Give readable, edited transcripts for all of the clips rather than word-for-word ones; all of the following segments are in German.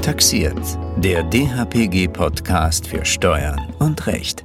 Taxiert, der DHPG-Podcast für Steuern und Recht.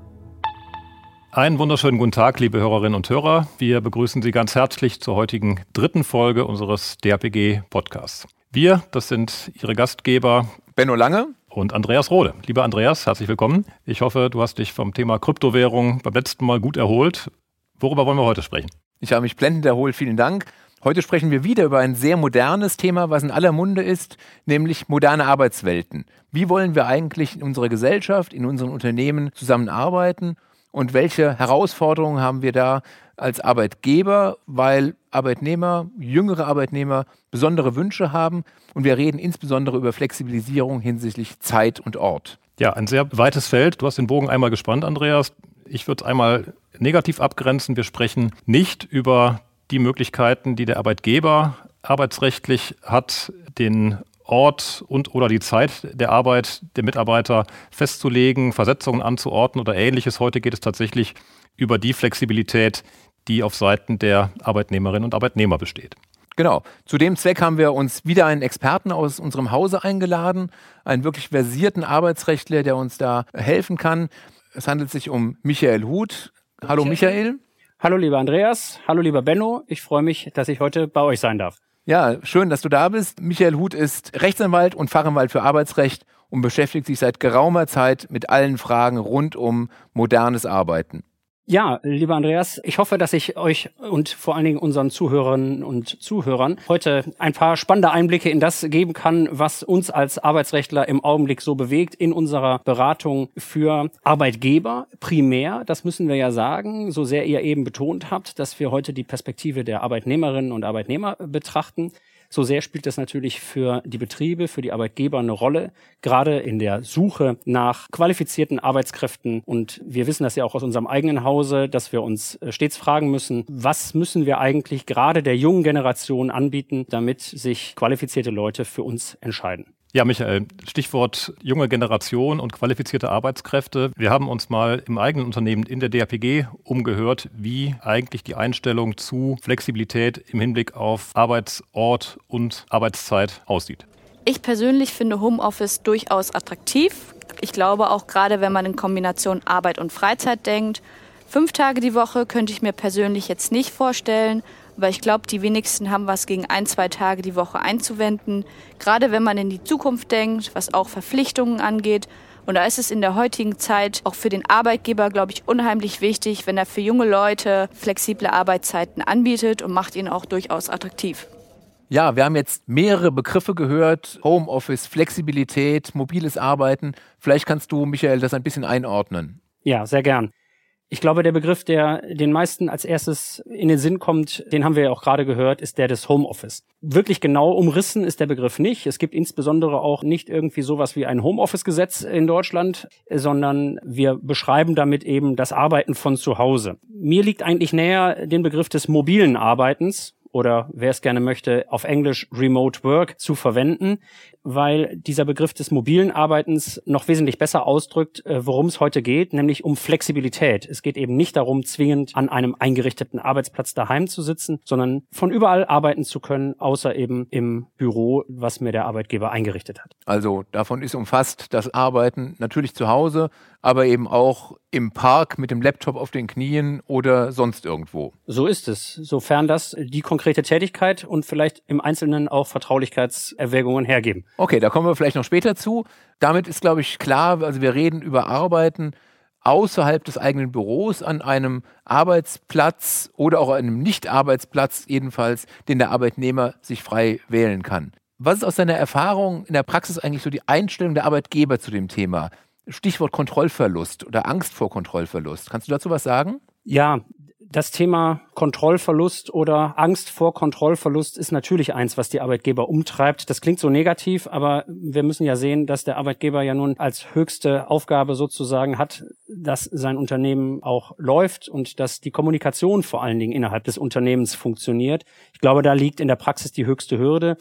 Einen wunderschönen guten Tag, liebe Hörerinnen und Hörer. Wir begrüßen Sie ganz herzlich zur heutigen 3. Folge unseres DHPG-Podcasts. Wir, das sind Ihre Gastgeber Benno Lange und Andreas Rode. Lieber Andreas, herzlich willkommen. Ich hoffe, du hast dich vom Thema Kryptowährung beim letzten Mal gut erholt. Worüber wollen wir heute sprechen? Ich habe mich blendend erholt, vielen Dank. Heute sprechen wir wieder über ein sehr modernes Thema, was in aller Munde ist, nämlich moderne Arbeitswelten. Wie wollen wir eigentlich in unserer Gesellschaft, in unseren Unternehmen zusammenarbeiten und welche Herausforderungen haben wir da als Arbeitgeber, weil Arbeitnehmer, jüngere Arbeitnehmer besondere Wünsche haben und wir reden insbesondere über Flexibilisierung hinsichtlich Zeit und Ort. Ja, ein sehr weites Feld. Du hast den Bogen einmal gespannt, Andreas. Ich würde es einmal negativ abgrenzen. Wir sprechen nicht über die Möglichkeiten, die der Arbeitgeber arbeitsrechtlich hat, den Ort und/oder die Zeit der Arbeit der Mitarbeiter festzulegen, Versetzungen anzuordnen oder Ähnliches. Heute geht es tatsächlich über die Flexibilität, die auf Seiten der Arbeitnehmerinnen und Arbeitnehmer besteht. Genau. Zu dem Zweck haben wir uns wieder einen Experten aus unserem Hause eingeladen, einen wirklich versierten Arbeitsrechtler, der uns da helfen kann. Es handelt sich um Michael Huth. Hallo Michael. Hallo lieber Andreas, hallo lieber Benno. Ich freue mich, dass ich heute bei euch sein darf. Ja, schön, dass du da bist. Michael Huth ist Rechtsanwalt und Fachanwalt für Arbeitsrecht und beschäftigt sich seit geraumer Zeit mit allen Fragen rund um modernes Arbeiten. Ja, lieber Andreas, ich hoffe, dass ich euch und vor allen Dingen unseren Zuhörerinnen und Zuhörern heute ein paar spannende Einblicke in das geben kann, was uns als Arbeitsrechtler im Augenblick so bewegt in unserer Beratung für Arbeitgeber primär. Das müssen wir ja sagen, so sehr ihr eben betont habt, dass wir heute die Perspektive der Arbeitnehmerinnen und Arbeitnehmer betrachten. So sehr spielt das natürlich für die Betriebe, für die Arbeitgeber eine Rolle, gerade in der Suche nach qualifizierten Arbeitskräften. Und wir wissen das ja auch aus unserem eigenen Hause, dass wir uns stets fragen müssen, was müssen wir eigentlich gerade der jungen Generation anbieten, damit sich qualifizierte Leute für uns entscheiden. Ja, Michael, Stichwort junge Generation und qualifizierte Arbeitskräfte. Wir haben uns mal im eigenen Unternehmen in der DHPG umgehört, wie eigentlich die Einstellung zu Flexibilität im Hinblick auf Arbeitsort und Arbeitszeit aussieht. Ich persönlich finde Homeoffice durchaus attraktiv. Ich glaube auch gerade, wenn man in Kombination Arbeit und Freizeit denkt. 5 Tage die Woche könnte ich mir persönlich jetzt nicht vorstellen. Aber ich glaube, die wenigsten haben was gegen 1-2 Tage die Woche einzuwenden. Gerade wenn man in die Zukunft denkt, was auch Verpflichtungen angeht. Und da ist es in der heutigen Zeit auch für den Arbeitgeber, glaube ich, unheimlich wichtig, wenn er für junge Leute flexible Arbeitszeiten anbietet und macht ihn auch durchaus attraktiv. Ja, wir haben jetzt mehrere Begriffe gehört. Homeoffice, Flexibilität, mobiles Arbeiten. Vielleicht kannst du, Michael, das ein bisschen einordnen. Ja, sehr gern. Ich glaube, der Begriff, der den meisten als erstes in den Sinn kommt, den haben wir ja auch gerade gehört, ist der des Homeoffice. Wirklich genau umrissen ist der Begriff nicht. Es gibt insbesondere auch nicht irgendwie sowas wie ein Homeoffice-Gesetz in Deutschland, sondern wir beschreiben damit eben das Arbeiten von zu Hause. Mir liegt eigentlich näher, den Begriff des mobilen Arbeitens oder wer es gerne möchte, auf Englisch Remote Work zu verwenden, weil dieser Begriff des mobilen Arbeitens noch wesentlich besser ausdrückt, worum es heute geht, nämlich um Flexibilität. Es geht eben nicht darum, zwingend an einem eingerichteten Arbeitsplatz daheim zu sitzen, sondern von überall arbeiten zu können, außer eben im Büro, was mir der Arbeitgeber eingerichtet hat. Also davon ist umfasst das Arbeiten natürlich zu Hause, aber eben auch im Park mit dem Laptop auf den Knien oder sonst irgendwo. So ist es, sofern das die konkrete Tätigkeit und vielleicht im Einzelnen auch Vertraulichkeitserwägungen hergeben. Okay, da kommen wir vielleicht noch später zu. Damit ist, glaube ich, klar, also wir reden über Arbeiten außerhalb des eigenen Büros an einem Arbeitsplatz oder auch einem Nicht-Arbeitsplatz jedenfalls, den der Arbeitnehmer sich frei wählen kann. Was ist aus deiner Erfahrung in der Praxis eigentlich so die Einstellung der Arbeitgeber zu dem Thema? Stichwort Kontrollverlust oder Angst vor Kontrollverlust. Kannst du dazu was sagen? Ja, das Thema Kontrollverlust oder Angst vor Kontrollverlust ist natürlich eins, was die Arbeitgeber umtreibt. Das klingt so negativ, aber wir müssen ja sehen, dass der Arbeitgeber ja nun als höchste Aufgabe sozusagen hat, dass sein Unternehmen auch läuft und dass die Kommunikation vor allen Dingen innerhalb des Unternehmens funktioniert. Ich glaube, da liegt in der Praxis die höchste Hürde.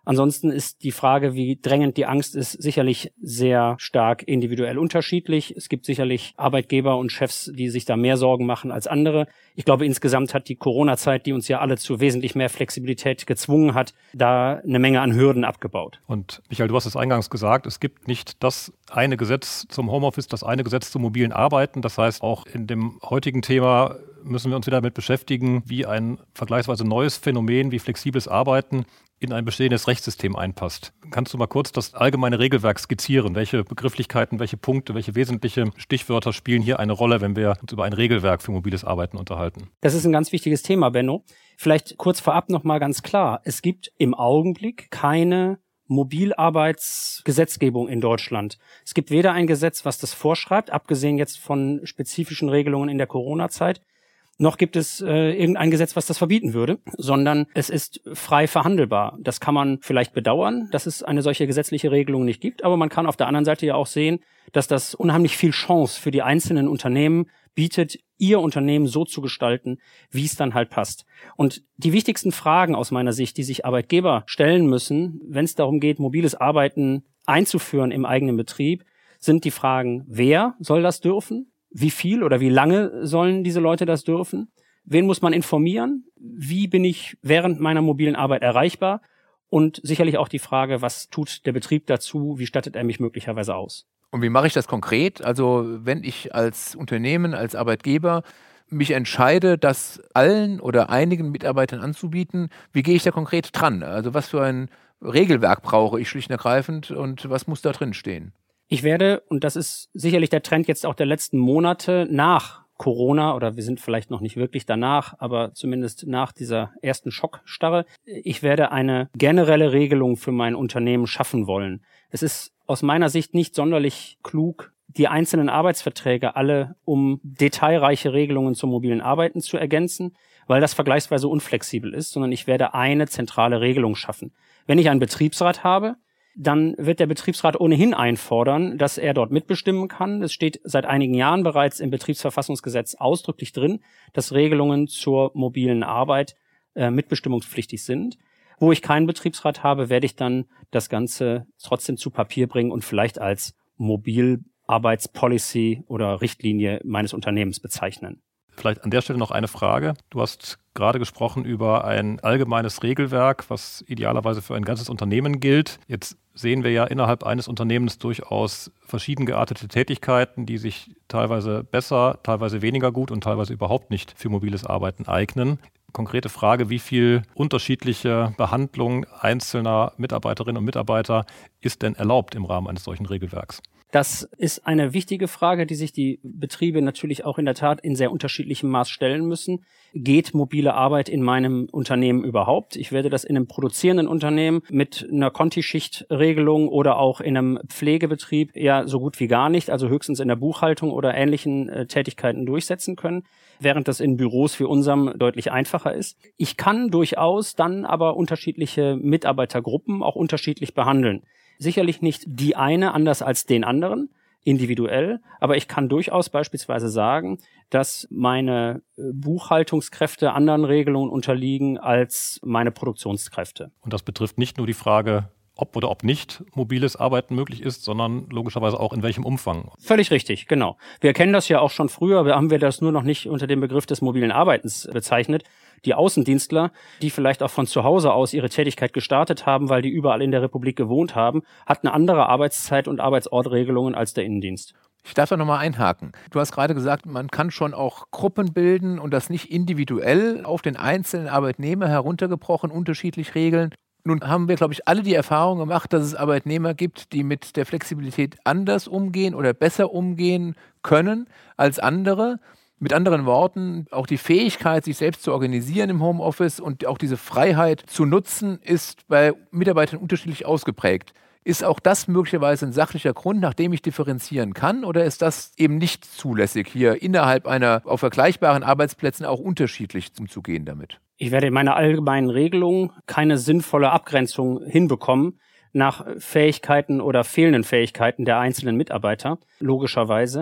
Ansonsten ist die Frage, wie drängend die Angst ist, sicherlich sehr stark individuell unterschiedlich. Es gibt sicherlich Arbeitgeber und Chefs, die sich da mehr Sorgen machen als andere. Ich glaube, insgesamt hat die Corona-Zeit, die uns ja alle zu wesentlich mehr Flexibilität gezwungen hat, da eine Menge an Hürden abgebaut. Und Michael, du hast es eingangs gesagt, es gibt nicht das eine Gesetz zum Homeoffice, das eine Gesetz zum mobilen Arbeiten. Das heißt, auch in dem heutigen Thema müssen wir uns wieder damit beschäftigen, wie ein vergleichsweise neues Phänomen wie flexibles Arbeiten in ein bestehendes Rechtssystem einpasst. Kannst du mal kurz das allgemeine Regelwerk skizzieren? Welche Begrifflichkeiten, welche Punkte, welche wesentliche Stichwörter spielen hier eine Rolle, wenn wir uns über ein Regelwerk für mobiles Arbeiten unterhalten? Das ist ein ganz wichtiges Thema, Benno. Vielleicht kurz vorab nochmal ganz klar. Es gibt im Augenblick keine Mobilarbeitsgesetzgebung in Deutschland. Es gibt weder ein Gesetz, was das vorschreibt, abgesehen jetzt von spezifischen Regelungen in der Corona-Zeit, noch gibt es irgendein Gesetz, was das verbieten würde, sondern es ist frei verhandelbar. Das kann man vielleicht bedauern, dass es eine solche gesetzliche Regelung nicht gibt, aber man kann auf der anderen Seite ja auch sehen, dass das unheimlich viel Chance für die einzelnen Unternehmen bietet, ihr Unternehmen so zu gestalten, wie es dann halt passt. Und die wichtigsten Fragen aus meiner Sicht, die sich Arbeitgeber stellen müssen, wenn es darum geht, mobiles Arbeiten einzuführen im eigenen Betrieb, sind die Fragen, wer soll das dürfen? Wie viel oder wie lange sollen diese Leute das dürfen? Wen muss man informieren? Wie bin ich während meiner mobilen Arbeit erreichbar? Und sicherlich auch die Frage, was tut der Betrieb dazu? Wie stattet er mich möglicherweise aus? Und wie mache ich das konkret? Also wenn ich als Unternehmen, als Arbeitgeber mich entscheide, das allen oder einigen Mitarbeitern anzubieten, wie gehe ich da konkret dran? Also was für ein Regelwerk brauche ich schlicht und ergreifend und was muss da drin stehen? Ich werde, und das ist sicherlich der Trend jetzt auch der letzten Monate nach Corona, oder wir sind vielleicht noch nicht wirklich danach, aber zumindest nach dieser ersten Schockstarre, ich werde eine generelle Regelung für mein Unternehmen schaffen wollen. Es ist aus meiner Sicht nicht sonderlich klug, die einzelnen Arbeitsverträge alle um detailreiche Regelungen zum mobilen Arbeiten zu ergänzen, weil das vergleichsweise unflexibel ist, sondern ich werde eine zentrale Regelung schaffen. Wenn ich einen Betriebsrat habe, dann wird der Betriebsrat ohnehin einfordern, dass er dort mitbestimmen kann. Es steht seit einigen Jahren bereits im Betriebsverfassungsgesetz ausdrücklich drin, dass Regelungen zur mobilen Arbeit mitbestimmungspflichtig sind. Wo ich keinen Betriebsrat habe, werde ich dann das Ganze trotzdem zu Papier bringen und vielleicht als Mobilarbeitspolicy oder Richtlinie meines Unternehmens bezeichnen. Vielleicht an der Stelle noch eine Frage. Du hast gerade gesprochen über ein allgemeines Regelwerk, was idealerweise für ein ganzes Unternehmen gilt. Jetzt sehen wir ja innerhalb eines Unternehmens durchaus verschieden geartete Tätigkeiten, die sich teilweise besser, teilweise weniger gut und teilweise überhaupt nicht für mobiles Arbeiten eignen. Konkrete Frage, wie viel unterschiedliche Behandlung einzelner Mitarbeiterinnen und Mitarbeiter ist denn erlaubt im Rahmen eines solchen Regelwerks? Das ist eine wichtige Frage, die sich die Betriebe natürlich auch in der Tat in sehr unterschiedlichem Maß stellen müssen. Geht mobile Arbeit in meinem Unternehmen überhaupt? Ich werde das in einem produzierenden Unternehmen mit einer Kontischichtregelung oder auch in einem Pflegebetrieb ja so gut wie gar nicht, also höchstens in der Buchhaltung oder ähnlichen Tätigkeiten durchsetzen können, während das in Büros wie unserem deutlich einfacher ist. Ich kann durchaus dann aber unterschiedliche Mitarbeitergruppen auch unterschiedlich behandeln. Sicherlich nicht die eine anders als den anderen, individuell, aber ich kann durchaus beispielsweise sagen, dass meine Buchhaltungskräfte anderen Regelungen unterliegen als meine Produktionskräfte. Und das betrifft nicht nur die Frage, ob oder ob nicht mobiles Arbeiten möglich ist, sondern logischerweise auch in welchem Umfang. Völlig richtig, genau. Wir kennen das ja auch schon früher, haben wir das nur noch nicht unter dem Begriff des mobilen Arbeitens bezeichnet. Die Außendienstler, die vielleicht auch von zu Hause aus ihre Tätigkeit gestartet haben, weil die überall in der Republik gewohnt haben, hatten andere Arbeitszeit- und Arbeitsortregelungen als der Innendienst. Ich darf da nochmal einhaken. Du hast gerade gesagt, man kann schon auch Gruppen bilden und das nicht individuell auf den einzelnen Arbeitnehmer heruntergebrochen unterschiedlich regeln. Nun haben wir, glaube ich, alle die Erfahrung gemacht, dass es Arbeitnehmer gibt, die mit der Flexibilität anders umgehen oder besser umgehen können als andere. Mit anderen Worten, auch die Fähigkeit, sich selbst zu organisieren im Homeoffice und auch diese Freiheit zu nutzen, ist bei Mitarbeitern unterschiedlich ausgeprägt. Ist auch das möglicherweise ein sachlicher Grund, nach dem ich differenzieren kann, oder ist das eben nicht zulässig, hier innerhalb einer auf vergleichbaren Arbeitsplätzen auch unterschiedlich umzugehen damit? Ich werde in meiner allgemeinen Regelung keine sinnvolle Abgrenzung hinbekommen nach Fähigkeiten oder fehlenden Fähigkeiten der einzelnen Mitarbeiter, logischerweise.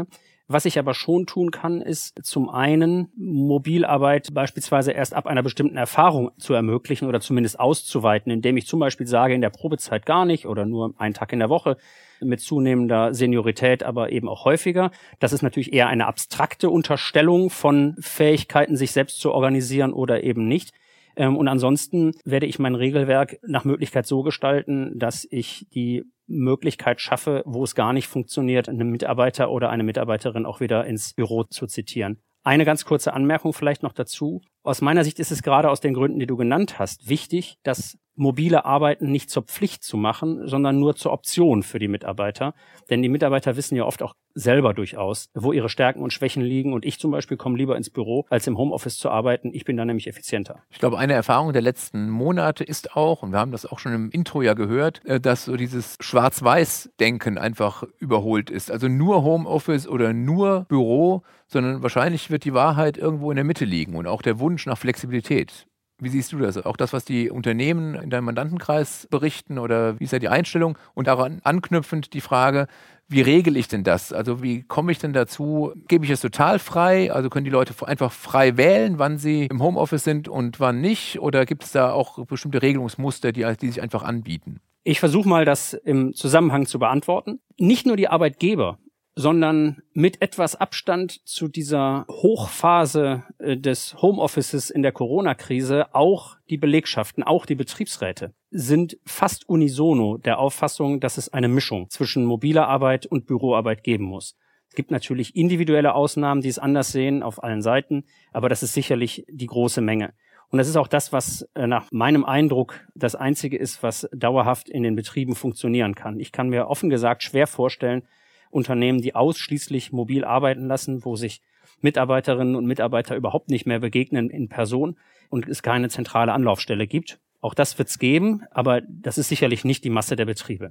Was ich aber schon tun kann, ist zum einen Mobilarbeit beispielsweise erst ab einer bestimmten Erfahrung zu ermöglichen oder zumindest auszuweiten, indem ich zum Beispiel sage, in der Probezeit gar nicht oder nur einen Tag in der Woche, mit zunehmender Seniorität, aber eben auch häufiger. Das ist natürlich eher eine abstrakte Unterstellung von Fähigkeiten, sich selbst zu organisieren oder eben nicht. Und ansonsten werde ich mein Regelwerk nach Möglichkeit so gestalten, dass ich die Möglichkeit schaffe, wo es gar nicht funktioniert, einen Mitarbeiter oder eine Mitarbeiterin auch wieder ins Büro zu zitieren. Eine ganz kurze Anmerkung vielleicht noch dazu. Aus meiner Sicht ist es gerade aus den Gründen, die du genannt hast, wichtig, das mobile Arbeiten nicht zur Pflicht zu machen, sondern nur zur Option für die Mitarbeiter. Denn die Mitarbeiter wissen ja oft auch selber durchaus, wo ihre Stärken und Schwächen liegen. Und ich zum Beispiel komme lieber ins Büro, als im Homeoffice zu arbeiten. Ich bin da nämlich effizienter. Ich glaube, eine Erfahrung der letzten Monate ist auch, und wir haben das auch schon im Intro ja gehört, dass so dieses Schwarz-Weiß-Denken einfach überholt ist. Also nur Homeoffice oder nur Büro, sondern wahrscheinlich wird die Wahrheit irgendwo in der Mitte liegen und auch der Wunsch nach Flexibilität. Wie siehst du das? Auch das, was die Unternehmen in deinem Mandantenkreis berichten, oder wie ist ja die Einstellung? Und daran anknüpfend die Frage, wie regle ich denn das? Also wie komme ich denn dazu? Gebe ich es total frei? Also können die Leute einfach frei wählen, wann sie im Homeoffice sind und wann nicht? Oder gibt es da auch bestimmte Regelungsmuster, die sich einfach anbieten? Ich versuche mal, das im Zusammenhang zu beantworten. Nicht nur die Arbeitgeber, sondern mit etwas Abstand zu dieser Hochphase des Homeoffices in der Corona-Krise auch die Belegschaften, auch die Betriebsräte sind fast unisono der Auffassung, dass es eine Mischung zwischen mobiler Arbeit und Büroarbeit geben muss. Es gibt natürlich individuelle Ausnahmen, die es anders sehen auf allen Seiten, aber das ist sicherlich die große Menge. Und das ist auch das, was nach meinem Eindruck das Einzige ist, was dauerhaft in den Betrieben funktionieren kann. Ich kann mir offen gesagt schwer vorstellen, Unternehmen, die ausschließlich mobil arbeiten lassen, wo sich Mitarbeiterinnen und Mitarbeiter überhaupt nicht mehr begegnen in Person und es keine zentrale Anlaufstelle gibt. Auch das wird es geben, aber das ist sicherlich nicht die Masse der Betriebe.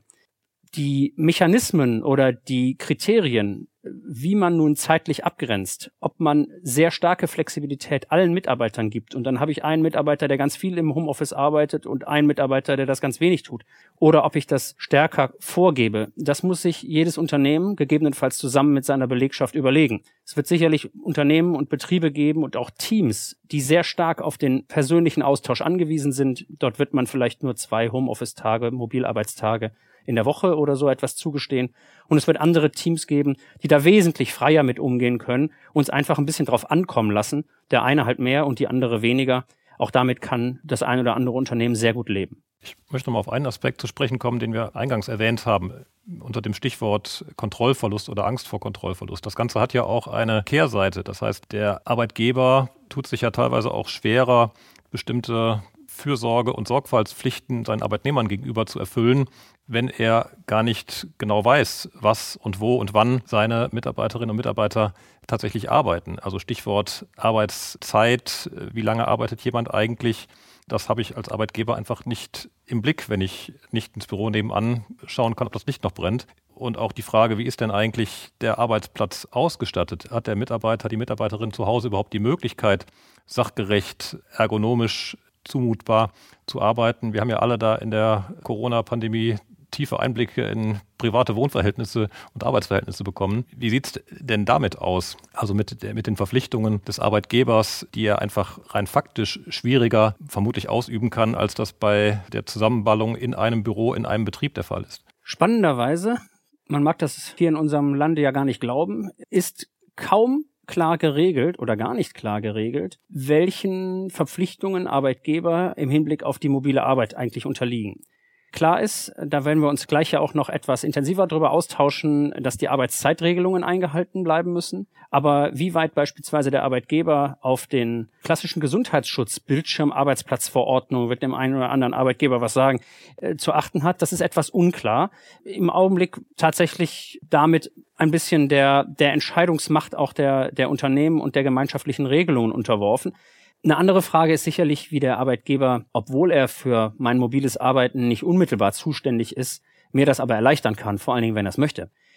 Die Mechanismen oder die Kriterien, wie man nun zeitlich abgrenzt, ob man sehr starke Flexibilität allen Mitarbeitern gibt und dann habe ich einen Mitarbeiter, der ganz viel im Homeoffice arbeitet und einen Mitarbeiter, der das ganz wenig tut, oder ob ich das stärker vorgebe, das muss sich jedes Unternehmen gegebenenfalls zusammen mit seiner Belegschaft überlegen. Es wird sicherlich Unternehmen und Betriebe geben und auch Teams, die sehr stark auf den persönlichen Austausch angewiesen sind. Dort wird man vielleicht nur 2 Homeoffice-Tage, Mobilarbeitstage in der Woche oder so etwas zugestehen. Und es wird andere Teams geben, die da wesentlich freier mit umgehen können, uns einfach ein bisschen drauf ankommen lassen. Der eine halt mehr und die andere weniger. Auch damit kann das ein oder andere Unternehmen sehr gut leben. Ich möchte noch mal auf einen Aspekt zu sprechen kommen, den wir eingangs erwähnt haben, unter dem Stichwort Kontrollverlust oder Angst vor Kontrollverlust. Das Ganze hat ja auch eine Kehrseite. Das heißt, der Arbeitgeber tut sich ja teilweise auch schwerer, bestimmte Fürsorge- und Sorgfaltspflichten seinen Arbeitnehmern gegenüber zu erfüllen, wenn er gar nicht genau weiß, was und wo und wann seine Mitarbeiterinnen und Mitarbeiter tatsächlich arbeiten. Also Stichwort Arbeitszeit, wie lange arbeitet jemand eigentlich? Das habe ich als Arbeitgeber einfach nicht im Blick, wenn ich nicht ins Büro nebenan schauen kann, ob das Licht noch brennt. Und auch die Frage, wie ist denn eigentlich der Arbeitsplatz ausgestattet? Hat der Mitarbeiter, die Mitarbeiterin zu Hause überhaupt die Möglichkeit, sachgerecht, ergonomisch, zumutbar zu arbeiten? Wir haben ja alle da in der Corona-Pandemie tiefe Einblicke in private Wohnverhältnisse und Arbeitsverhältnisse bekommen. Wie sieht es denn damit aus? Also mit den Verpflichtungen des Arbeitgebers, die er einfach rein faktisch schwieriger vermutlich ausüben kann, als das bei der Zusammenballung in einem Büro, in einem Betrieb der Fall ist. Spannenderweise, man mag das hier in unserem Lande ja gar nicht glauben, ist kaum klar geregelt oder gar nicht klar geregelt, welchen Verpflichtungen Arbeitgeber im Hinblick auf die mobile Arbeit eigentlich unterliegen. Klar ist, da werden wir uns gleich ja auch noch etwas intensiver darüber austauschen, dass die Arbeitszeitregelungen eingehalten bleiben müssen. Aber wie weit beispielsweise der Arbeitgeber auf den klassischen Gesundheitsschutz, Bildschirmarbeitsplatzverordnung, wird dem einen oder anderen Arbeitgeber was sagen, zu achten hat, das ist etwas unklar. Im Augenblick tatsächlich damit ein bisschen der Entscheidungsmacht auch der Unternehmen und der gemeinschaftlichen Regelungen unterworfen. Eine andere Frage ist sicherlich, wie der Arbeitgeber, obwohl er für mein mobiles Arbeiten nicht unmittelbar zuständig ist, mir das aber erleichtern kann, vor allen Dingen, wenn er es möchte.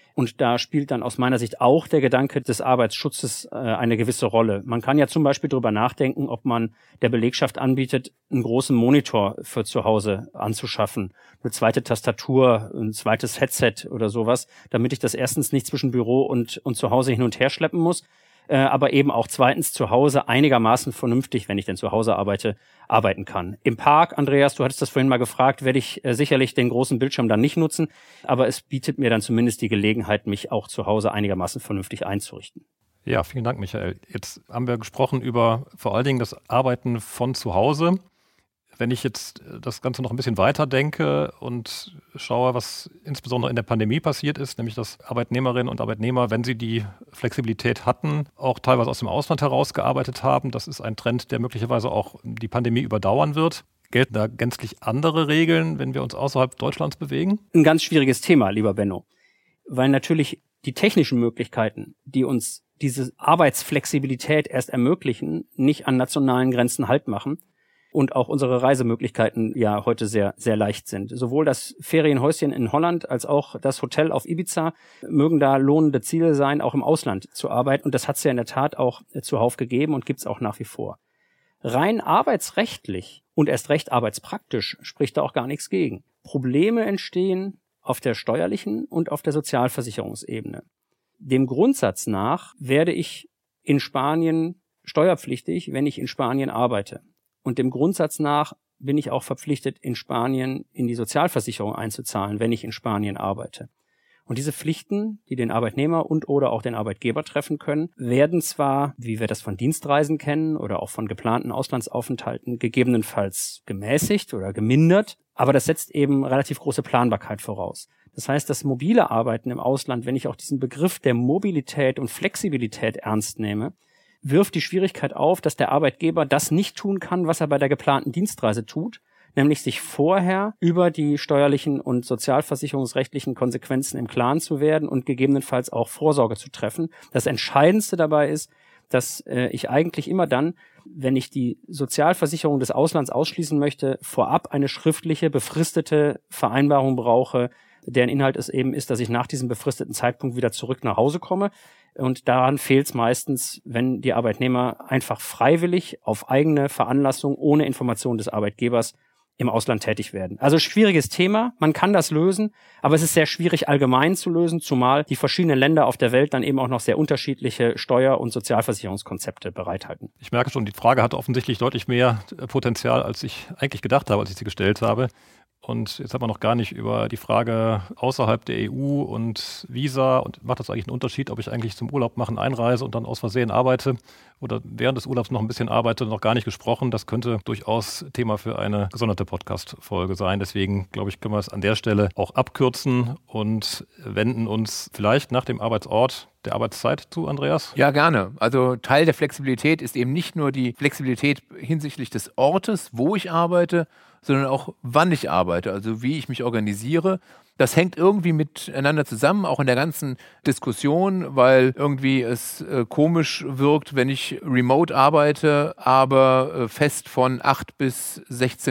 Und da spielt dann aus meiner Sicht auch der Gedanke des Arbeitsschutzes eine gewisse Rolle. Man kann ja zum Beispiel darüber nachdenken, ob man der Belegschaft anbietet, einen großen Monitor für zu Hause anzuschaffen, eine zweite Tastatur, ein zweites Headset oder sowas, damit ich das erstens nicht zwischen Büro und zu Hause hin und her schleppen muss, aber eben auch zweitens zu Hause einigermaßen vernünftig, wenn ich denn zu Hause arbeiten kann. Im Park, Andreas, du hattest das vorhin mal gefragt, werde ich sicherlich den großen Bildschirm dann nicht nutzen, aber es bietet mir dann zumindest die Gelegenheit, mich auch zu Hause einigermaßen vernünftig einzurichten. Ja, vielen Dank, Michael. Jetzt haben wir gesprochen über vor allen Dingen das Arbeiten von zu Hause. Wenn ich jetzt das Ganze noch ein bisschen weiter denke und schaue, was insbesondere in der Pandemie passiert ist, nämlich dass Arbeitnehmerinnen und Arbeitnehmer, wenn sie die Flexibilität hatten, auch teilweise aus dem Ausland herausgearbeitet haben. Das ist ein Trend, der möglicherweise auch die Pandemie überdauern wird. Gelten da gänzlich andere Regeln, wenn wir uns außerhalb Deutschlands bewegen? Ein ganz schwieriges Thema, lieber Benno, weil natürlich die technischen Möglichkeiten, die uns diese Arbeitsflexibilität erst ermöglichen, nicht an nationalen Grenzen Halt machen. Und auch unsere Reisemöglichkeiten ja heute sehr, sehr leicht sind. Sowohl das Ferienhäuschen in Holland als auch das Hotel auf Ibiza mögen da lohnende Ziele sein, auch im Ausland zu arbeiten. Und das hat es ja in der Tat auch zuhauf gegeben und gibt es auch nach wie vor. Rein arbeitsrechtlich und erst recht arbeitspraktisch spricht da auch gar nichts gegen. Probleme entstehen auf der steuerlichen und auf der Sozialversicherungsebene. Dem Grundsatz nach werde ich in Spanien steuerpflichtig, wenn ich in Spanien arbeite. Und dem Grundsatz nach bin ich auch verpflichtet, in Spanien in die Sozialversicherung einzuzahlen, wenn ich in Spanien arbeite. Und diese Pflichten, die den Arbeitnehmer und oder auch den Arbeitgeber treffen können, werden zwar, wie wir das von Dienstreisen kennen oder auch von geplanten Auslandsaufenthalten, gegebenenfalls gemäßigt oder gemindert, aber das setzt eben relativ große Planbarkeit voraus. Das heißt, das mobile Arbeiten im Ausland, wenn ich auch diesen Begriff der Mobilität und Flexibilität ernst nehme, wirft die Schwierigkeit auf, dass der Arbeitgeber das nicht tun kann, was er bei der geplanten Dienstreise tut, nämlich sich vorher über die steuerlichen und sozialversicherungsrechtlichen Konsequenzen im Klaren zu werden und gegebenenfalls auch Vorsorge zu treffen. Das Entscheidendste dabei ist, dass ich eigentlich immer dann, wenn ich die Sozialversicherung des Auslands ausschließen möchte, vorab eine schriftliche, befristete Vereinbarung brauche, deren Inhalt es eben ist, dass ich nach diesem befristeten Zeitpunkt wieder zurück nach Hause komme. Und daran fehlt es meistens, wenn die Arbeitnehmer einfach freiwillig auf eigene Veranlassung ohne Information des Arbeitgebers im Ausland tätig werden. Also schwieriges Thema, man kann das lösen, aber es ist sehr schwierig allgemein zu lösen, zumal die verschiedenen Länder auf der Welt dann eben auch noch sehr unterschiedliche Steuer- und Sozialversicherungskonzepte bereithalten. Ich merke schon, die Frage hatte offensichtlich deutlich mehr Potenzial, als ich eigentlich gedacht habe, als ich sie gestellt habe. Und jetzt haben wir noch gar nicht über die Frage außerhalb der EU und Visa und macht das eigentlich einen Unterschied, ob ich eigentlich zum Urlaub machen einreise und dann aus Versehen arbeite oder während des Urlaubs noch ein bisschen arbeite, noch gar nicht gesprochen. Das könnte durchaus Thema für eine gesonderte Podcast-Folge sein. Deswegen, glaube ich, können wir es an der Stelle auch abkürzen und wenden uns vielleicht nach dem Arbeitsort der Arbeitszeit zu, Andreas? Ja, gerne. Also Teil der Flexibilität ist eben nicht nur die Flexibilität hinsichtlich des Ortes, wo ich arbeite, sondern auch wann ich arbeite, also wie ich mich organisiere. Das hängt irgendwie miteinander zusammen, auch in der ganzen Diskussion, weil irgendwie es komisch wirkt, wenn ich remote arbeite, aber fest von 8 bis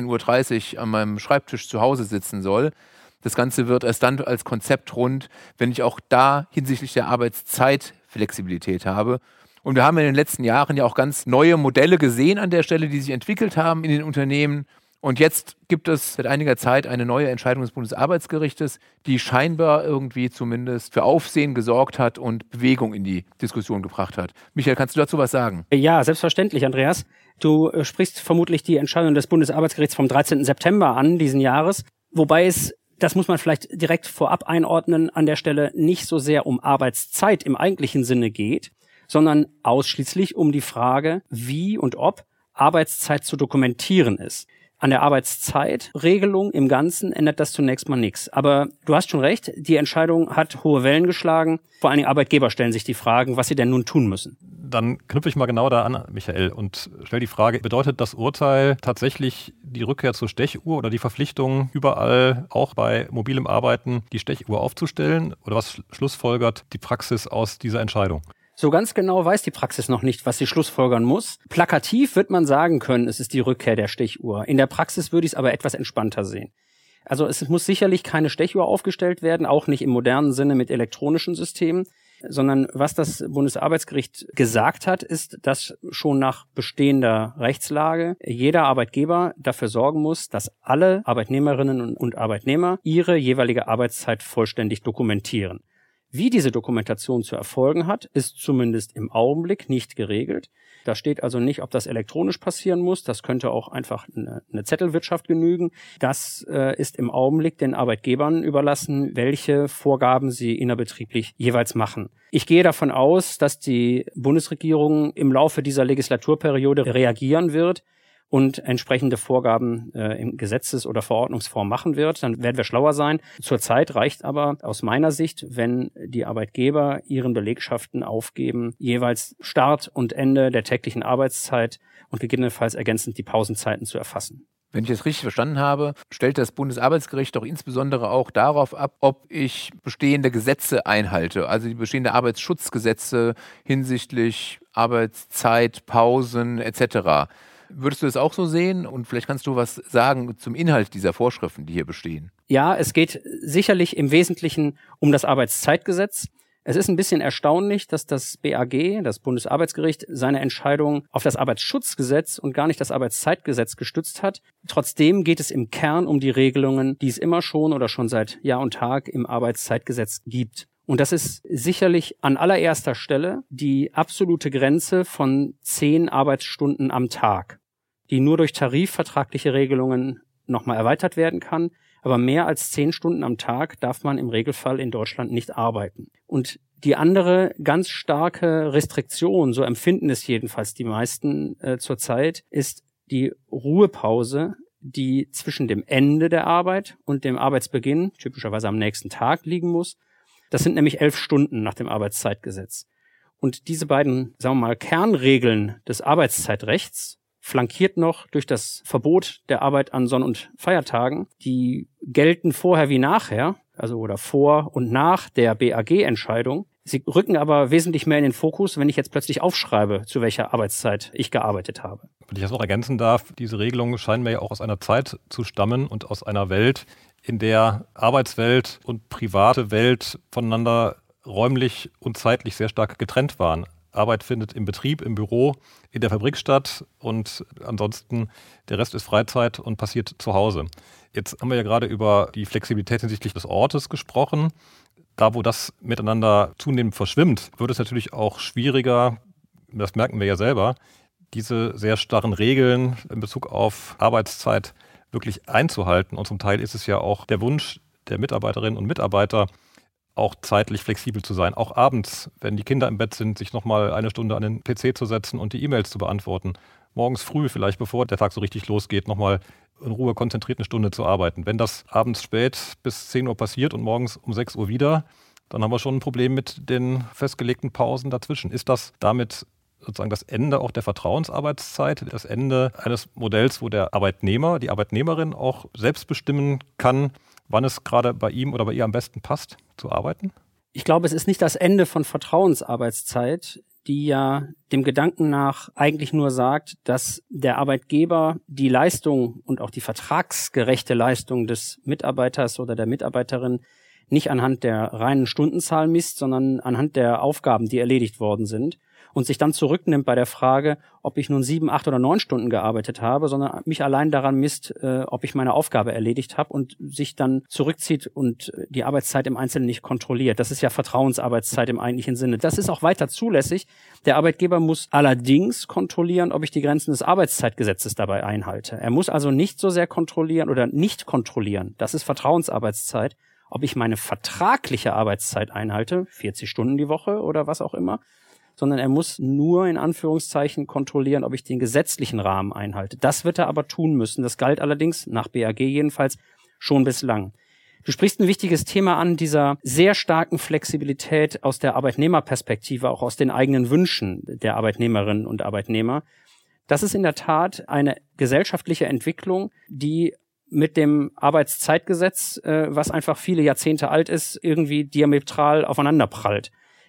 16:30 Uhr an meinem Schreibtisch zu Hause sitzen soll. Das Ganze wird erst dann als Konzept rund, wenn ich auch da hinsichtlich der Arbeitszeit Flexibilität habe. Und wir haben in den letzten Jahren ja auch ganz neue Modelle gesehen an der Stelle, die sich entwickelt haben in den Unternehmen. Und jetzt gibt es seit einiger Zeit eine neue Entscheidung des Bundesarbeitsgerichtes, die scheinbar irgendwie zumindest für Aufsehen gesorgt hat und Bewegung in die Diskussion gebracht hat. Michael, kannst du dazu was sagen? Ja, selbstverständlich, Andreas. Du sprichst vermutlich die Entscheidung des Bundesarbeitsgerichts vom 13. September an diesen Jahres, wobei es, das muss man vielleicht direkt vorab einordnen, an der Stelle nicht so sehr um Arbeitszeit im eigentlichen Sinne geht, sondern ausschließlich um die Frage, wie und ob Arbeitszeit zu dokumentieren ist. An der Arbeitszeitregelung im Ganzen ändert das zunächst mal nichts. Aber du hast schon recht, die Entscheidung hat hohe Wellen geschlagen. Vor allen Dingen Arbeitgeber stellen sich die Fragen, was sie denn nun tun müssen. Dann knüpfe ich mal genau da an, Michael, und stelle die Frage, bedeutet das Urteil tatsächlich die Rückkehr zur Stechuhr oder die Verpflichtung, überall, auch bei mobilem Arbeiten, die Stechuhr aufzustellen? Oder was schlussfolgert die Praxis aus dieser Entscheidung? So ganz genau weiß die Praxis noch nicht, was sie schlussfolgern muss. Plakativ wird man sagen können, es ist die Rückkehr der Stechuhr. In der Praxis würde ich es aber etwas entspannter sehen. Also es muss sicherlich keine Stechuhr aufgestellt werden, auch nicht im modernen Sinne mit elektronischen Systemen, sondern was das Bundesarbeitsgericht gesagt hat, ist, dass schon nach bestehender Rechtslage jeder Arbeitgeber dafür sorgen muss, dass alle Arbeitnehmerinnen und Arbeitnehmer ihre jeweilige Arbeitszeit vollständig dokumentieren. Wie diese Dokumentation zu erfolgen hat, ist zumindest im Augenblick nicht geregelt. Da steht also nicht, ob das elektronisch passieren muss. Das könnte auch einfach eine Zettelwirtschaft genügen. Das ist im Augenblick den Arbeitgebern überlassen, welche Vorgaben sie innerbetrieblich jeweils machen. Ich gehe davon aus, dass die Bundesregierung im Laufe dieser Legislaturperiode reagieren wird und entsprechende Vorgaben in Gesetzes- oder Verordnungsform machen wird, dann werden wir schlauer sein. Zurzeit reicht aber aus meiner Sicht, wenn die Arbeitgeber ihren Belegschaften aufgeben, jeweils Start und Ende der täglichen Arbeitszeit und gegebenenfalls ergänzend die Pausenzeiten zu erfassen. Wenn ich das richtig verstanden habe, stellt das Bundesarbeitsgericht doch insbesondere auch darauf ab, ob ich bestehende Gesetze einhalte, also die bestehenden Arbeitsschutzgesetze hinsichtlich Arbeitszeit, Pausen etc. Würdest du das auch so sehen? Und vielleicht kannst du was sagen zum Inhalt dieser Vorschriften, die hier bestehen. Ja, es geht sicherlich im Wesentlichen um das Arbeitszeitgesetz. Es ist ein bisschen erstaunlich, dass das BAG, das Bundesarbeitsgericht, seine Entscheidung auf das Arbeitsschutzgesetz und gar nicht das Arbeitszeitgesetz gestützt hat. Trotzdem geht es im Kern um die Regelungen, die es immer schon oder schon seit Jahr und Tag im Arbeitszeitgesetz gibt. Und das ist sicherlich an allererster Stelle die absolute Grenze von 10 Arbeitsstunden am Tag, die nur durch tarifvertragliche Regelungen nochmal erweitert werden kann. Aber mehr als 10 Stunden am Tag darf man im Regelfall in Deutschland nicht arbeiten. Und die andere ganz starke Restriktion, so empfinden es jedenfalls die meisten zurzeit, ist die Ruhepause, die zwischen dem Ende der Arbeit und dem Arbeitsbeginn, typischerweise am nächsten Tag, liegen muss. Das sind nämlich 11 Stunden nach dem Arbeitszeitgesetz. Und diese beiden, sagen wir mal, Kernregeln des Arbeitszeitrechts, flankiert noch durch das Verbot der Arbeit an Sonn- und Feiertagen, die gelten vorher wie nachher, also oder vor und nach der BAG-Entscheidung. Sie rücken aber wesentlich mehr in den Fokus, wenn ich jetzt plötzlich aufschreibe, zu welcher Arbeitszeit ich gearbeitet habe. Wenn ich das noch ergänzen darf, diese Regelungen scheinen mir ja auch aus einer Zeit zu stammen und aus einer Welt, in der Arbeitswelt und private Welt voneinander räumlich und zeitlich sehr stark getrennt waren. Arbeit findet im Betrieb, im Büro, in der Fabrik statt und ansonsten der Rest ist Freizeit und passiert zu Hause. Jetzt haben wir ja gerade über die Flexibilität hinsichtlich des Ortes gesprochen. Da, wo das miteinander zunehmend verschwimmt, wird es natürlich auch schwieriger, das merken wir ja selber, diese sehr starren Regeln in Bezug auf Arbeitszeit wirklich einzuhalten. Und zum Teil ist es ja auch der Wunsch der Mitarbeiterinnen und Mitarbeiter, auch zeitlich flexibel zu sein. Auch abends, wenn die Kinder im Bett sind, sich nochmal eine Stunde an den PC zu setzen und die E-Mails zu beantworten. Morgens früh, vielleicht bevor der Tag so richtig losgeht, nochmal in Ruhe konzentriert eine Stunde zu arbeiten. Wenn das abends spät bis 10 Uhr passiert und morgens um 6 Uhr wieder, dann haben wir schon ein Problem mit den festgelegten Pausen dazwischen. Ist das damit sozusagen das Ende auch der Vertrauensarbeitszeit, das Ende eines Modells, wo der Arbeitnehmer, die Arbeitnehmerin auch selbst bestimmen kann, wann es gerade bei ihm oder bei ihr am besten passt, zu arbeiten? Ich glaube, es ist nicht das Ende von Vertrauensarbeitszeit, die ja dem Gedanken nach eigentlich nur sagt, dass der Arbeitgeber die Leistung und auch die vertragsgerechte Leistung des Mitarbeiters oder der Mitarbeiterin nicht anhand der reinen Stundenzahl misst, sondern anhand der Aufgaben, die erledigt worden sind. Und sich dann zurücknimmt bei der Frage, ob ich nun 7, 8 oder 9 Stunden gearbeitet habe, sondern mich allein daran misst, ob ich meine Aufgabe erledigt habe und sich dann zurückzieht und die Arbeitszeit im Einzelnen nicht kontrolliert. Das ist ja Vertrauensarbeitszeit im eigentlichen Sinne. Das ist auch weiter zulässig. Der Arbeitgeber muss allerdings kontrollieren, ob ich die Grenzen des Arbeitszeitgesetzes dabei einhalte. Er muss also nicht so sehr kontrollieren oder nicht kontrollieren. Das ist Vertrauensarbeitszeit. Ob ich meine vertragliche Arbeitszeit einhalte, 40 Stunden die Woche oder was auch immer, sondern er muss nur in Anführungszeichen kontrollieren, ob ich den gesetzlichen Rahmen einhalte. Das wird er aber tun müssen. Das galt allerdings, nach BAG jedenfalls, schon bislang. Du sprichst ein wichtiges Thema an, dieser sehr starken Flexibilität aus der Arbeitnehmerperspektive, auch aus den eigenen Wünschen der Arbeitnehmerinnen und Arbeitnehmer. Das ist in der Tat eine gesellschaftliche Entwicklung, die mit dem Arbeitszeitgesetz, was einfach viele Jahrzehnte alt ist, irgendwie diametral aufeinanderprallt.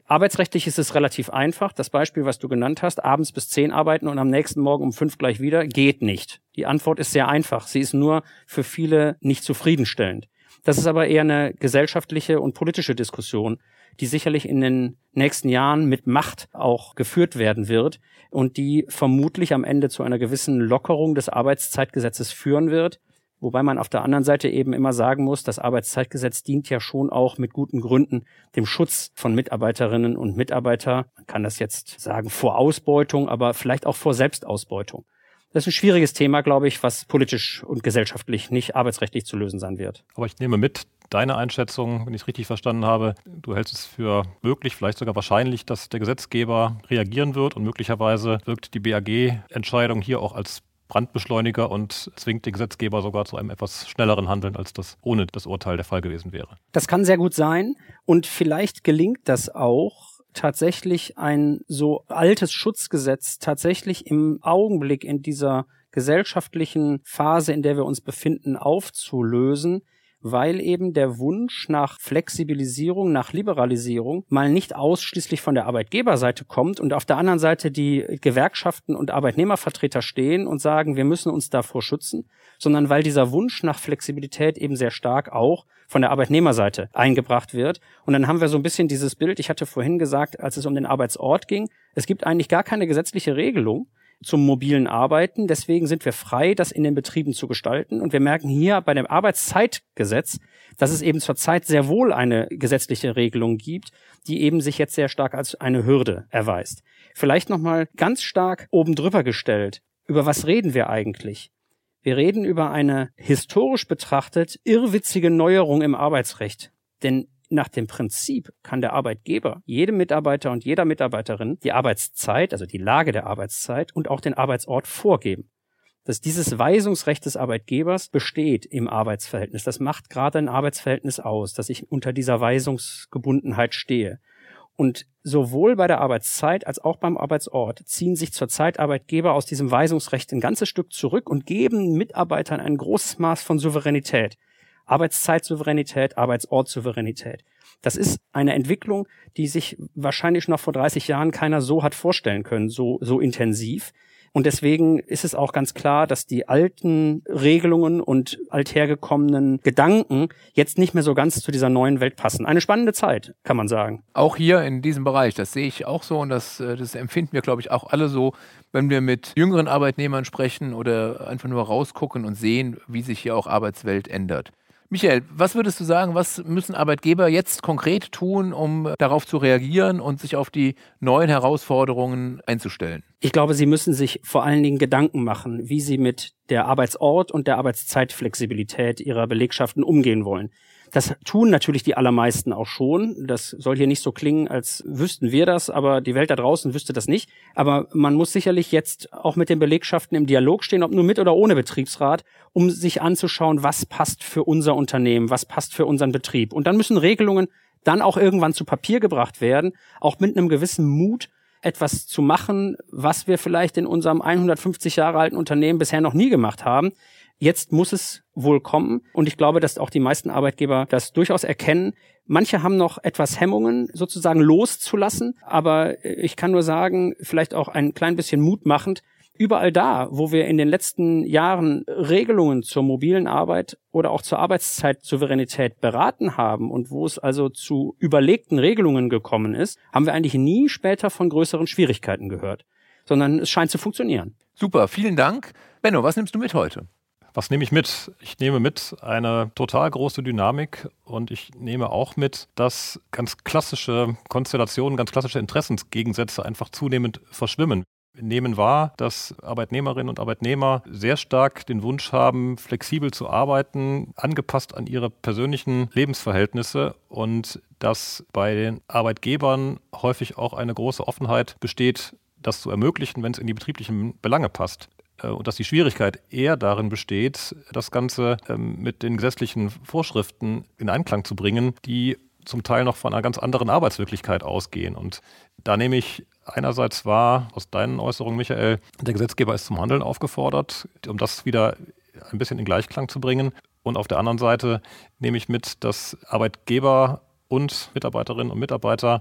Arbeitsrechtlich ist es relativ einfach. Das Beispiel, was du genannt hast, abends bis 10 arbeiten und am nächsten Morgen um 5 gleich wieder, geht nicht. Die Antwort ist sehr einfach. Sie ist nur für viele nicht zufriedenstellend. Das ist aber eher eine gesellschaftliche und politische Diskussion, die sicherlich in den nächsten Jahren mit Macht auch geführt werden wird und die vermutlich am Ende zu einer gewissen Lockerung des Arbeitszeitgesetzes führen wird. Wobei man auf der anderen Seite eben immer sagen muss, das Arbeitszeitgesetz dient ja schon auch mit guten Gründen dem Schutz von Mitarbeiterinnen und Mitarbeitern. Man kann das jetzt sagen vor Ausbeutung, aber vielleicht auch vor Selbstausbeutung. Das ist ein schwieriges Thema, glaube ich, was politisch und gesellschaftlich nicht arbeitsrechtlich zu lösen sein wird. Aber ich nehme mit, deine Einschätzung, wenn ich es richtig verstanden habe, du hältst es für möglich, vielleicht sogar wahrscheinlich, dass der Gesetzgeber reagieren wird und möglicherweise wirkt die BAG-Entscheidung hier auch als Brandbeschleuniger und zwingt den Gesetzgeber sogar zu einem etwas schnelleren Handeln, als das ohne das Urteil der Fall gewesen wäre. Das kann sehr gut sein und vielleicht gelingt das auch, tatsächlich ein so altes Schutzgesetz tatsächlich im Augenblick in dieser gesellschaftlichen Phase, in der wir uns befinden, aufzulösen, weil eben der Wunsch nach Flexibilisierung, nach Liberalisierung mal nicht ausschließlich von der Arbeitgeberseite kommt und auf der anderen Seite die Gewerkschaften und Arbeitnehmervertreter stehen und sagen, wir müssen uns davor schützen, sondern weil dieser Wunsch nach Flexibilität eben sehr stark auch von der Arbeitnehmerseite eingebracht wird. Und dann haben wir so ein bisschen dieses Bild, ich hatte vorhin gesagt, als es um den Arbeitsort ging, es gibt eigentlich gar keine gesetzliche Regelung zum mobilen Arbeiten. Deswegen sind wir frei, das in den Betrieben zu gestalten. Und wir merken hier bei dem Arbeitszeitgesetz, dass es eben zurzeit sehr wohl eine gesetzliche Regelung gibt, die eben sich jetzt sehr stark als eine Hürde erweist. Vielleicht nochmal ganz stark oben drüber gestellt. Über was reden wir eigentlich? Wir reden über eine historisch betrachtet irrwitzige Neuerung im Arbeitsrecht. Denn nach dem Prinzip kann der Arbeitgeber jedem Mitarbeiter und jeder Mitarbeiterin die Arbeitszeit, also die Lage der Arbeitszeit und auch den Arbeitsort vorgeben. Dass dieses Weisungsrecht des Arbeitgebers besteht im Arbeitsverhältnis. Das macht gerade ein Arbeitsverhältnis aus, dass ich unter dieser Weisungsgebundenheit stehe. Und sowohl bei der Arbeitszeit als auch beim Arbeitsort ziehen sich zurzeit Arbeitgeber aus diesem Weisungsrecht ein ganzes Stück zurück und geben Mitarbeitern ein großes Maß von Souveränität. Arbeitszeitsouveränität, Arbeitsortsouveränität. Das ist eine Entwicklung, die sich wahrscheinlich noch vor 30 Jahren keiner so hat vorstellen können, so intensiv. Und deswegen ist es auch ganz klar, dass die alten Regelungen und althergekommenen Gedanken jetzt nicht mehr so ganz zu dieser neuen Welt passen. Eine spannende Zeit, kann man sagen. Auch hier in diesem Bereich, das sehe ich auch so und das empfinden wir, glaube ich, auch alle so, wenn wir mit jüngeren Arbeitnehmern sprechen oder einfach nur rausgucken und sehen, wie sich hier auch Arbeitswelt ändert. Michael, was würdest du sagen, was müssen Arbeitgeber jetzt konkret tun, um darauf zu reagieren und sich auf die neuen Herausforderungen einzustellen? Ich glaube, sie müssen sich vor allen Dingen Gedanken machen, wie sie mit der Arbeitsort- und der Arbeitszeitflexibilität ihrer Belegschaften umgehen wollen. Das tun natürlich die allermeisten auch schon. Das soll hier nicht so klingen, als wüssten wir das, aber die Welt da draußen wüsste das nicht. Aber man muss sicherlich jetzt auch mit den Belegschaften im Dialog stehen, ob nur mit oder ohne Betriebsrat, um sich anzuschauen, was passt für unser Unternehmen, was passt für unseren Betrieb. Und dann müssen Regelungen dann auch irgendwann zu Papier gebracht werden, auch mit einem gewissen Mut, etwas zu machen, was wir vielleicht in unserem 150 Jahre alten Unternehmen bisher noch nie gemacht haben. Jetzt muss es wohl kommen und ich glaube, dass auch die meisten Arbeitgeber das durchaus erkennen. Manche haben noch etwas Hemmungen, sozusagen loszulassen, aber ich kann nur sagen, vielleicht auch ein klein bisschen mutmachend, überall da, wo wir in den letzten Jahren Regelungen zur mobilen Arbeit oder auch zur Arbeitszeit-Souveränität beraten haben und wo es also zu überlegten Regelungen gekommen ist, haben wir eigentlich nie später von größeren Schwierigkeiten gehört, sondern es scheint zu funktionieren. Super, vielen Dank. Benno, was nimmst du mit heute? Was nehme ich mit? Ich nehme mit eine total große Dynamik und ich nehme auch mit, dass ganz klassische Konstellationen, ganz klassische Interessensgegensätze einfach zunehmend verschwimmen. Wir nehmen wahr, dass Arbeitnehmerinnen und Arbeitnehmer sehr stark den Wunsch haben, flexibel zu arbeiten, angepasst an ihre persönlichen Lebensverhältnisse und dass bei den Arbeitgebern häufig auch eine große Offenheit besteht, das zu ermöglichen, wenn es in die betrieblichen Belange passt. Und dass die Schwierigkeit eher darin besteht, das Ganze mit den gesetzlichen Vorschriften in Einklang zu bringen, die zum Teil noch von einer ganz anderen Arbeitswirklichkeit ausgehen. Und da nehme ich einerseits wahr, aus deinen Äußerungen, Michael, der Gesetzgeber ist zum Handeln aufgefordert, um das wieder ein bisschen in Gleichklang zu bringen. Und auf der anderen Seite nehme ich mit, dass Arbeitgeber und Mitarbeiterinnen und Mitarbeiter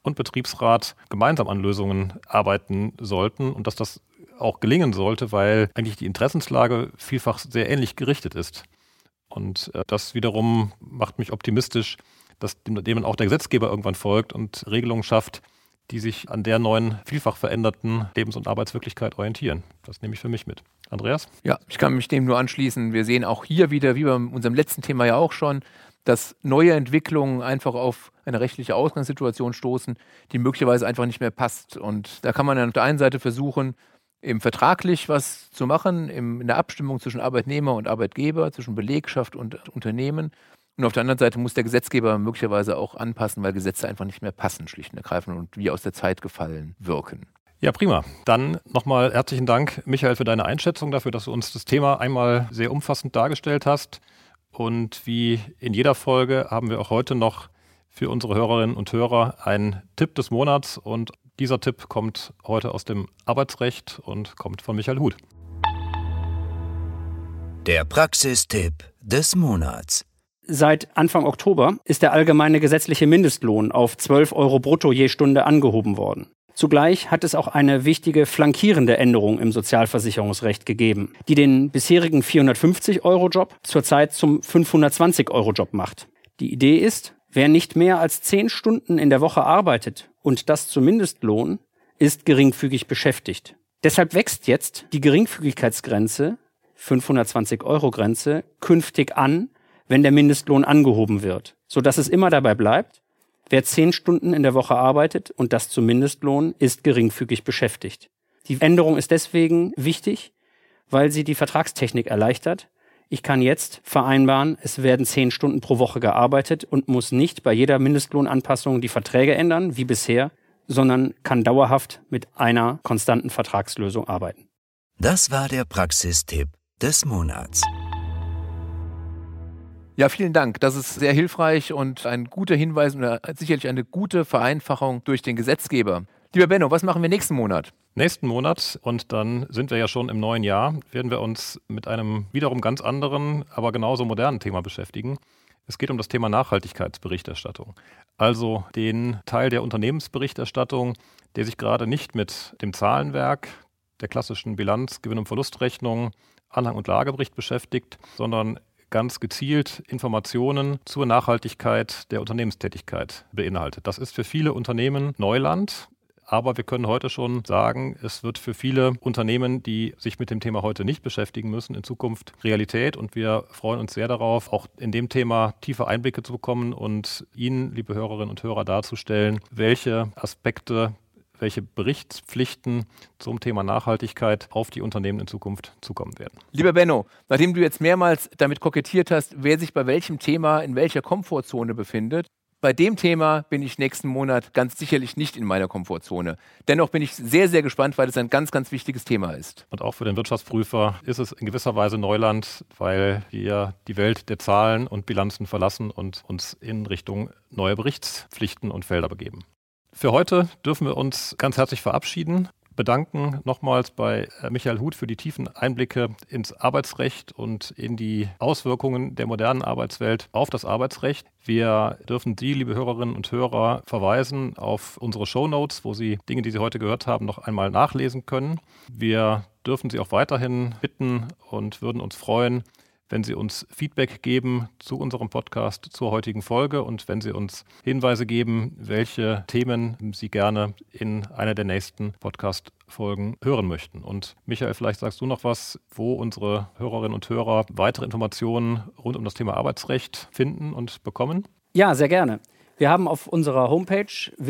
und Betriebsrat gemeinsam an Lösungen arbeiten sollten und dass das auch gelingen sollte, weil eigentlich die Interessenslage vielfach sehr ähnlich gerichtet ist. Und das wiederum macht mich optimistisch, dass dem auch der Gesetzgeber irgendwann folgt und Regelungen schafft, die sich an der neuen, vielfach veränderten Lebens- und Arbeitswirklichkeit orientieren. Das nehme ich für mich mit. Andreas? Ja, ich kann mich dem nur anschließen. Wir sehen auch hier wieder, wie bei unserem letzten Thema ja auch schon, dass neue Entwicklungen einfach auf eine rechtliche Ausgangssituation stoßen, die möglicherweise einfach nicht mehr passt. Und da kann man dann auf der einen Seite versuchen, eben vertraglich was zu machen, in der Abstimmung zwischen Arbeitnehmer und Arbeitgeber, zwischen Belegschaft und Unternehmen. Und auf der anderen Seite muss der Gesetzgeber möglicherweise auch anpassen, weil Gesetze einfach nicht mehr passen, schlicht und ergreifend, und wie aus der Zeit gefallen wirken. Ja, prima. Dann nochmal herzlichen Dank, Michael, für deine Einschätzung, dafür, dass du uns das Thema einmal sehr umfassend dargestellt hast. Und wie in jeder Folge haben wir auch heute noch für unsere Hörerinnen und Hörer einen Tipp des Monats. Und dieser Tipp kommt heute aus dem Arbeitsrecht und kommt von Michael Huth. Der Praxistipp des Monats. Seit Anfang Oktober ist der allgemeine gesetzliche Mindestlohn auf 12 Euro brutto je Stunde angehoben worden. Zugleich hat es auch eine wichtige flankierende Änderung im Sozialversicherungsrecht gegeben, die den bisherigen 450-Euro-Job zurzeit zum 520-Euro-Job macht. Die Idee ist, wer nicht mehr als 10 Stunden in der Woche arbeitet und das zum Mindestlohn, ist geringfügig beschäftigt. Deshalb wächst jetzt die Geringfügigkeitsgrenze, 520-Euro-Grenze, künftig an, wenn der Mindestlohn angehoben wird, sodass es immer dabei bleibt, wer 10 Stunden in der Woche arbeitet und das zum Mindestlohn, ist geringfügig beschäftigt. Die Änderung ist deswegen wichtig, weil sie die Vertragstechnik erleichtert. Ich kann jetzt vereinbaren, es werden 10 Stunden pro Woche gearbeitet und muss nicht bei jeder Mindestlohnanpassung die Verträge ändern, wie bisher, sondern kann dauerhaft mit einer konstanten Vertragslösung arbeiten. Das war der Praxistipp des Monats. Ja, vielen Dank. Das ist sehr hilfreich und ein guter Hinweis und sicherlich eine gute Vereinfachung durch den Gesetzgeber. Lieber Benno, was machen wir nächsten Monat? Nächsten Monat, und dann sind wir ja schon im neuen Jahr, werden wir uns mit einem wiederum ganz anderen, aber genauso modernen Thema beschäftigen. Es geht um das Thema Nachhaltigkeitsberichterstattung. Also den Teil der Unternehmensberichterstattung, der sich gerade nicht mit dem Zahlenwerk der klassischen Bilanz-, Gewinn- und Verlustrechnung, Anhang- und Lagebericht beschäftigt, sondern ganz gezielt Informationen zur Nachhaltigkeit der Unternehmenstätigkeit beinhaltet. Das ist für viele Unternehmen Neuland, aber wir können heute schon sagen, es wird für viele Unternehmen, die sich mit dem Thema heute nicht beschäftigen müssen, in Zukunft Realität, und wir freuen uns sehr darauf, auch in dem Thema tiefe Einblicke zu bekommen und Ihnen, liebe Hörerinnen und Hörer, darzustellen, welche Aspekte, welche Berichtspflichten zum Thema Nachhaltigkeit auf die Unternehmen in Zukunft zukommen werden. Lieber Benno, nachdem du jetzt mehrmals damit kokettiert hast, wer sich bei welchem Thema in welcher Komfortzone befindet, bei dem Thema bin ich nächsten Monat ganz sicherlich nicht in meiner Komfortzone. Dennoch bin ich sehr, sehr gespannt, weil es ein ganz, ganz wichtiges Thema ist. Und auch für den Wirtschaftsprüfer ist es in gewisser Weise Neuland, weil wir die Welt der Zahlen und Bilanzen verlassen und uns in Richtung neue Berichtspflichten und Felder begeben. Für heute dürfen wir uns ganz herzlich verabschieden. Bedanken nochmals bei Michael Huth für die tiefen Einblicke ins Arbeitsrecht und in die Auswirkungen der modernen Arbeitswelt auf das Arbeitsrecht. Wir dürfen Sie, liebe Hörerinnen und Hörer, verweisen auf unsere Shownotes, wo Sie Dinge, die Sie heute gehört haben, noch einmal nachlesen können. Wir dürfen Sie auch weiterhin bitten und würden uns freuen, wenn Sie uns Feedback geben zu unserem Podcast, zur heutigen Folge, und wenn Sie uns Hinweise geben, welche Themen Sie gerne in einer der nächsten Podcast-Folgen hören möchten. Und Michael, vielleicht sagst du noch was, wo unsere Hörerinnen und Hörer weitere Informationen rund um das Thema Arbeitsrecht finden und bekommen? Ja, sehr gerne. Wir haben auf unserer Homepage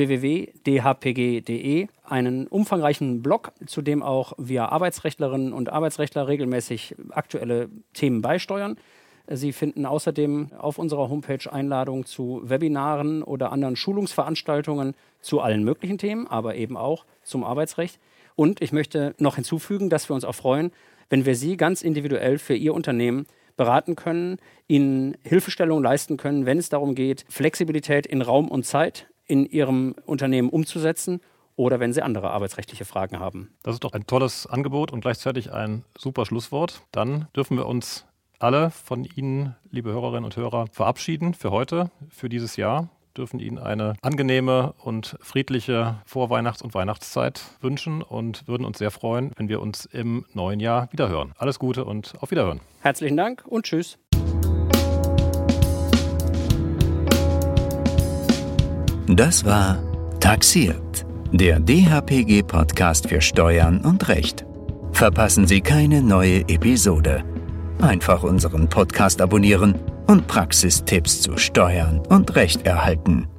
www.dhpg.de einen umfangreichen Blog, zu dem auch wir Arbeitsrechtlerinnen und Arbeitsrechtler regelmäßig aktuelle Themen beisteuern. Sie finden außerdem auf unserer Homepage Einladungen zu Webinaren oder anderen Schulungsveranstaltungen zu allen möglichen Themen, aber eben auch zum Arbeitsrecht. Und ich möchte noch hinzufügen, dass wir uns auch freuen, wenn wir Sie ganz individuell für Ihr Unternehmen beraten können, Ihnen Hilfestellung leisten können, wenn es darum geht, Flexibilität in Raum und Zeit in Ihrem Unternehmen umzusetzen, oder wenn Sie andere arbeitsrechtliche Fragen haben. Das ist doch ein tolles Angebot und gleichzeitig ein super Schlusswort. Dann dürfen wir uns alle von Ihnen, liebe Hörerinnen und Hörer, verabschieden für heute, für dieses Jahr. dürfen Ihnen eine angenehme und friedliche Vorweihnachts- und Weihnachtszeit wünschen und würden uns sehr freuen, wenn wir uns im neuen Jahr wiederhören. Alles Gute und auf Wiederhören. Herzlichen Dank und tschüss. Das war Taxiert, der DHPG-Podcast für Steuern und Recht. Verpassen Sie keine neue Episode. Einfach unseren Podcast abonnieren und Praxistipps zu Steuern und Recht erhalten.